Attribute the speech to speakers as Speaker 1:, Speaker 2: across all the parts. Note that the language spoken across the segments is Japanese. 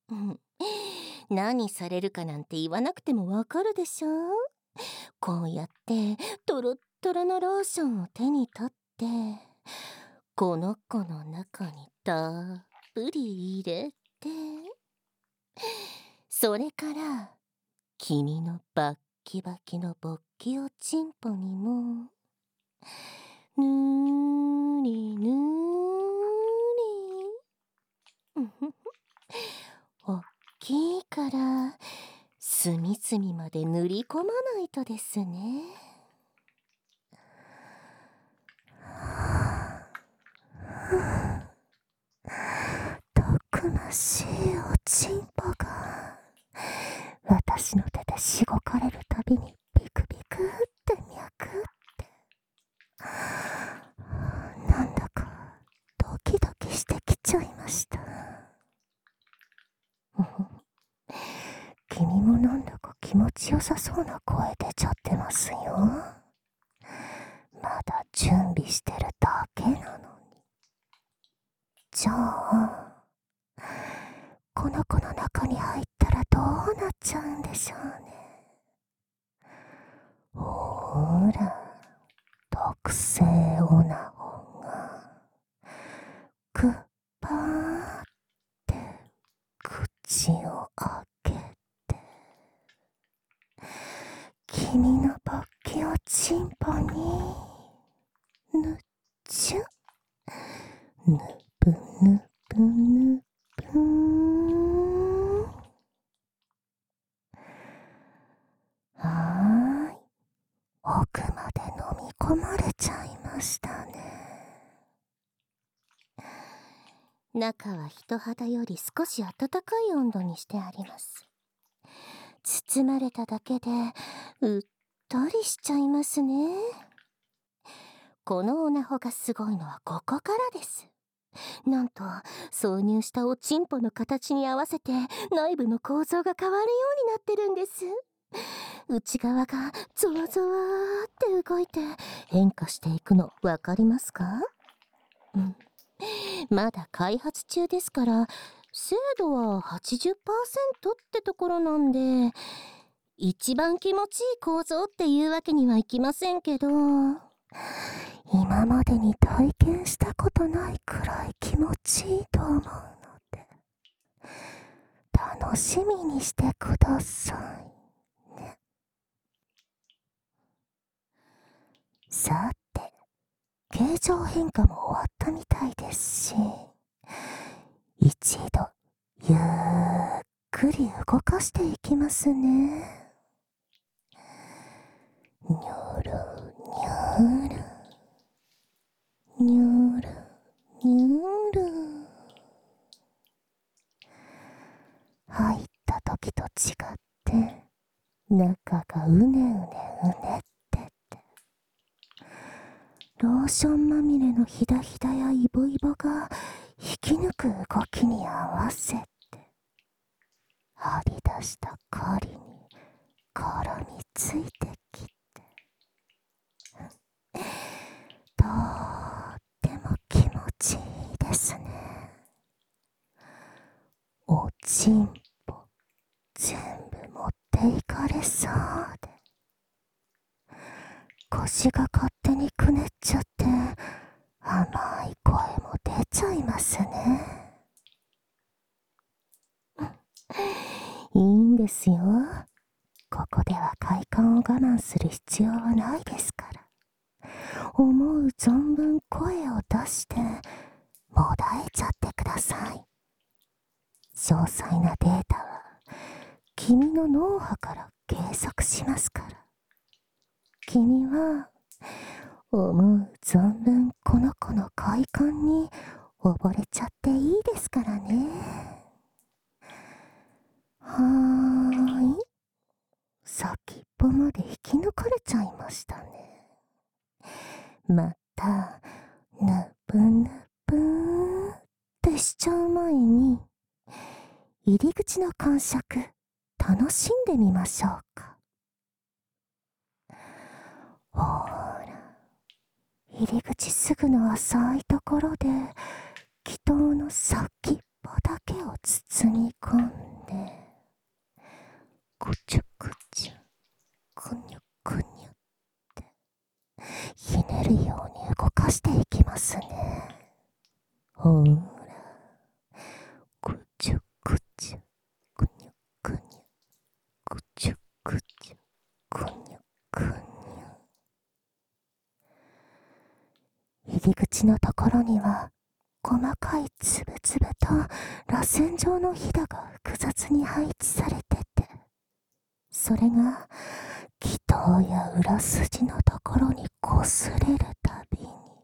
Speaker 1: うん、何されるかなんて言わなくてもわかるでしょ。こうやってトロットロのローションを手に取って、この子の中にたっぷり入れて、それから君のバッキバキの勃起おちんぽにもぬーりぬーり、うふふ、おっきいから隅々まで塗り込まないとですね。たくましいおちんぽが私の手でしごかれるたびにビクビクって脈って、なんだかドキドキしてきちゃいました。君もなんだか気持ちよさそうな声出ちゃってますよ。まだ準備してるだけなのに。じゃあこの子の中に入ったらどうなっちゃうんでしょうね。ほら、特製オナホがグッバーって口を開けて、君の勃起をチンポにぬっちゅ、ぬぶぬぶぬぶん。はーい、奥まで飲み込まれちゃいましたね。中は人肌より少し暖かい温度にしてあります。包まれただけでうっとりしちゃいますね。このオナホがすごいのはここからです。なんと挿入したおちんぽの形に合わせて内部の構造が変わるようになってるんです。内側がゾワゾワーって動いて変化していくのわかりますか？うん、まだ開発中ですから精度は 80% ってところなんで、一番気持ちいい構造っていうわけにはいきませんけど、今までに体験したことないくらい気持ちいいと思うので、楽しみにしてくださいね。さて、形状変化も終わったみたいですし、一度ゆっくり動かしていきますね。にょろにょろにょろにょろ。入った時と違って中がうねうねうねってって、ローションまみれのひだひだやイボイボが引き抜く動きに合わせて、張り出した狩りに絡みついてきて、とっても気持ちいいですね。おちんぽ全部持っていかれそうで、腰が勝手にくねっちゃって甘い声も出ちゃいますね。いいんですよ。ここでは快感を我慢する必要はないですから。思う存分声を出してもだえちゃってください。詳細なデータは君の脳波から計測しますから。君は思う存分この子の快感に溺れちゃっていいですからね。はーい、先っぽまで引き抜かれちゃいましたね。またぬぶぬぶーってしちゃう前に入り口の感触楽しんでみましょうか。ほら、入り口すぐの浅いところで祈祷の先っぽだけを包み込んで、 り口のところには細かいつぶつぶと螺旋状のひだが複雑に配置されてて、それが気筒や裏筋のところに擦れるたびに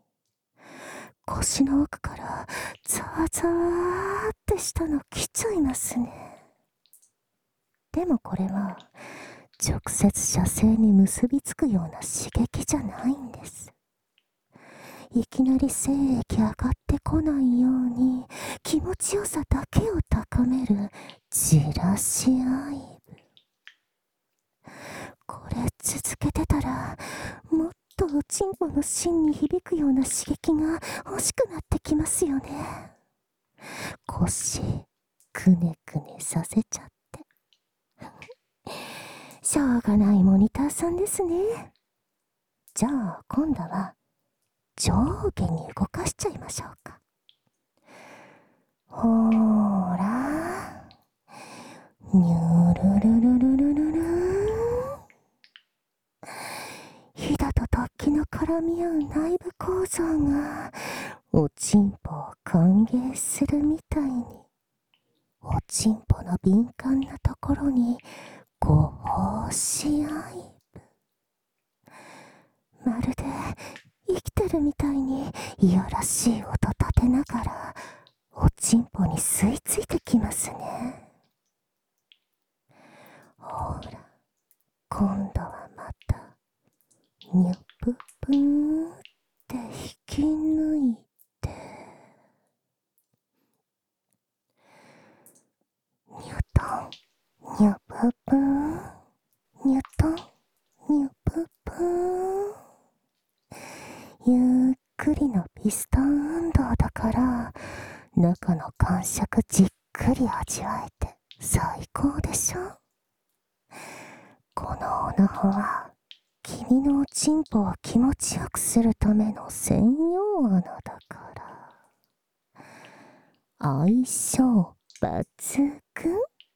Speaker 1: 腰の奥からザワザワってしたの来ちゃいますね。でもこれは直接射精に結びつくような刺激じゃないんです。いきなり精液上がってこないように気持ちよさだけを高めるじらし合い。これ続けてたらもっとおちんぽの芯に響くような刺激が欲しくなってきますよね。腰くねくねさせちゃってしょうがないモニターさんですね。じゃあ今度は上下に動かしちゃいましょうか。ほーら、にゅるるるるるるる。ひだと突起の絡み合う内部構造がおちんぽを歓迎するみたいに、おちんぽの敏感なところにご奉仕合い。まるで生きてるみたいにいやらしい音立てながらおちんぽに吸い付いてきますね。ほら、今度はまたにゅぷぷーんって引き抜いて、にゅとんにゅぷぷーん、にゅとんにゅぷぷーん。ゆっくりのピストン運動だから中の感触じっくり味わえて最高でしょ。このオナホは君のおちんぽを気持ちよくするための専用穴だから相性抜群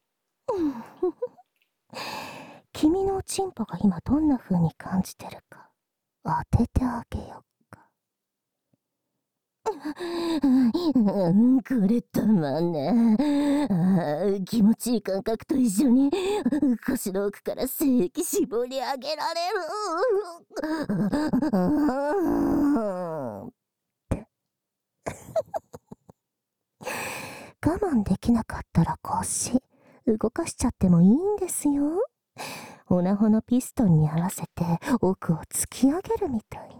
Speaker 1: 君のおちんぽが今どんな風に感じてるか当ててあげようか。これたまんね。気持ちいい感覚と一緒に腰の奥から精液絞り上げられるって我慢できなかったら腰動かしちゃってもいいんですよ。オナホのピストンに合わせて奥を突き上げるみたいに。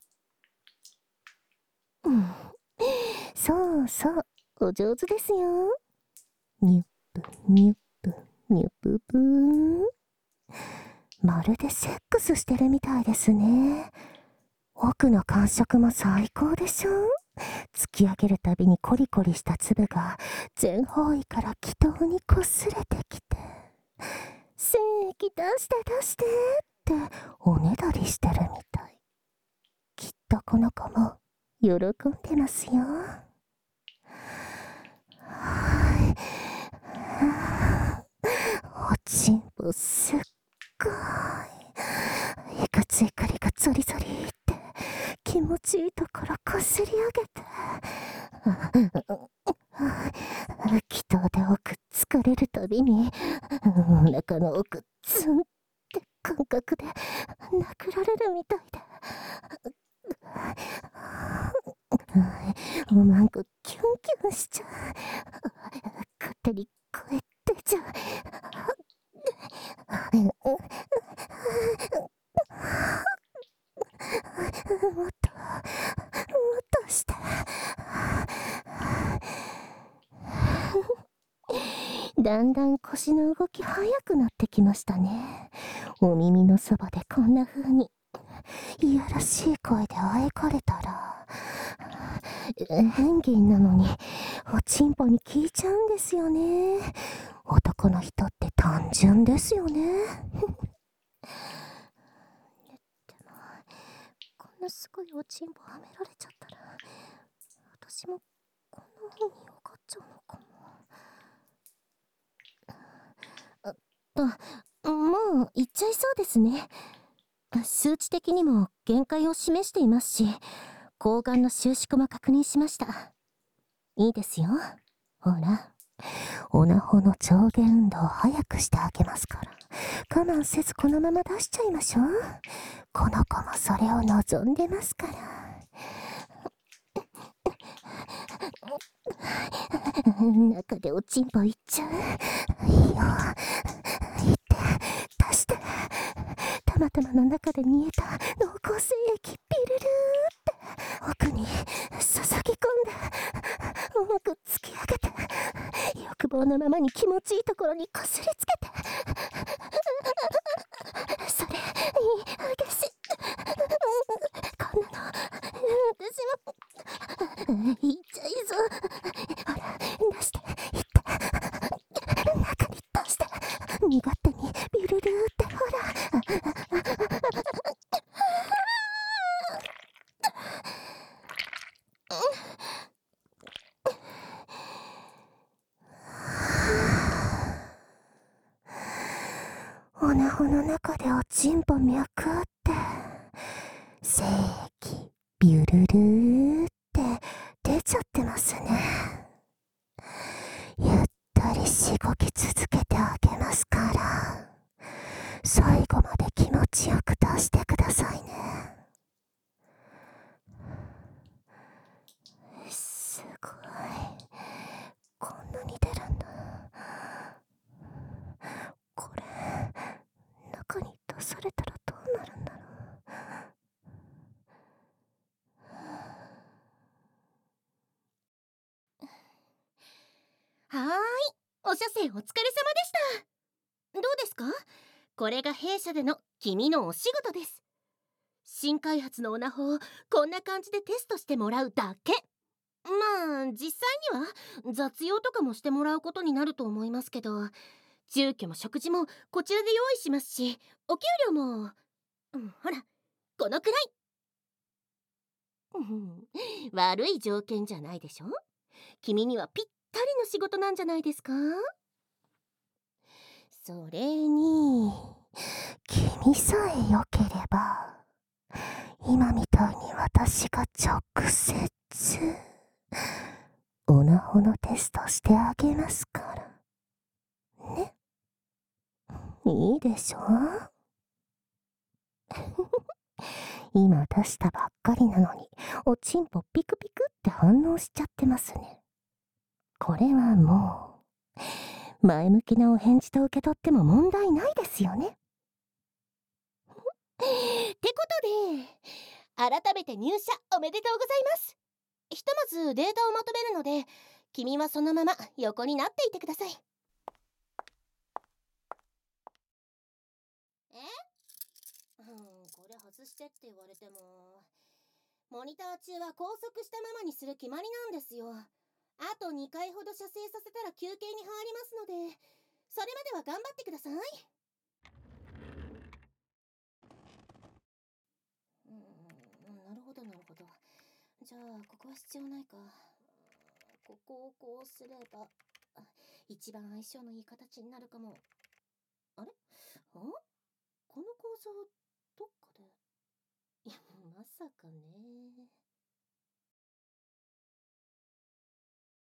Speaker 1: そうそう、お上手ですよ。にゅっぷにゅっぷにゅっぷぷーん。まるでセックスしてるみたいですね。奥の感触も最高でしょ。突き上げるたびにコリコリした粒が全方位から気筒に擦れてきて、精液出して出してっておねだりしてるみたい。きっとこの子も喜んでますよ。おちんぽすっごいいかつい栗がゾリゾリって気持ちいいところこすり上げて気筒で奥疲れるたびにお腹の奥ツンって感覚で殴られるみたいでおまんこキュンキュンしちゃう。勝手に声出ちゃう。もっともっとしてだんだん腰の動き速くなってきましたね。お耳のそばでこんな風にいやらしい声であえかれたら変幻なのにおちんぽに効いちゃうんですよね。男の人って単純ですよね。でもこんなすごいおちんぽはめられちゃったら私もこんな風によかっちゃうのかも。もう行っちゃいそうですね。数値的にも限界を示していますし、 睾丸の収縮も確認しました。いいですよ。ほら、オナホの上下運動を早くしてあげますから、我慢せずこのまま出しちゃいましょう。この子もそれを望んでますから。中でおちんぽいっちゃう。いいよ。いって出して。たまたまの中で見えた濃厚精液ピルルーって奥に注ぎ込んで、うまく突き上げて、欲望のままに気持ちいいところにこすりつけて、それいい激しい。こんなの私もいっちゃいぞ。ほら出していって、中に出して、身勝手にビルルーってほら。オナホの中でおちんぽ脈あって、精液ビュルルーって出ちゃってますね。ゆったりしごき続けてあげますから、最後まで気持ちよく出してくださいね。すごい。こんなに出るんだ。これ、中に出されたらどうなるんだろう。
Speaker 2: はーい、お射精お疲れ様でした。どうですか？これが弊社での君のお仕事です。新開発のオナホをこんな感じでテストしてもらうだけ。まあ実際には雑用とかもしてもらうことになると思いますけど、住居も食事もこちらで用意しますし、お給料も、ほらこのくらい。悪い条件じゃないでしょ。君にはぴったりの仕事なんじゃないですか？
Speaker 1: それに、君さえ良ければ、今みたいに私が直接、オナホのテストしてあげますから。ね。いいでしょ。今出したばっかりなのに、おちんぽピクピクって反応しちゃってますね。これはもう、前向きなお返事と受け取っても問題ないですよね。
Speaker 2: ってことで、改めて入社おめでとうございます。ひとまずデータをまとめるので、君はそのまま横になっていてください。これ外してって言われても、モニター中は拘束したままにする決まりなんですよ。あと2回ほど射精させたら休憩に入りますので、それまでは頑張ってください。なるほどなるほど。じゃあここは必要ないか。ここをこうすれば一番相性のいい形になるかも。あれ？この構造どっかで、いやまさかね。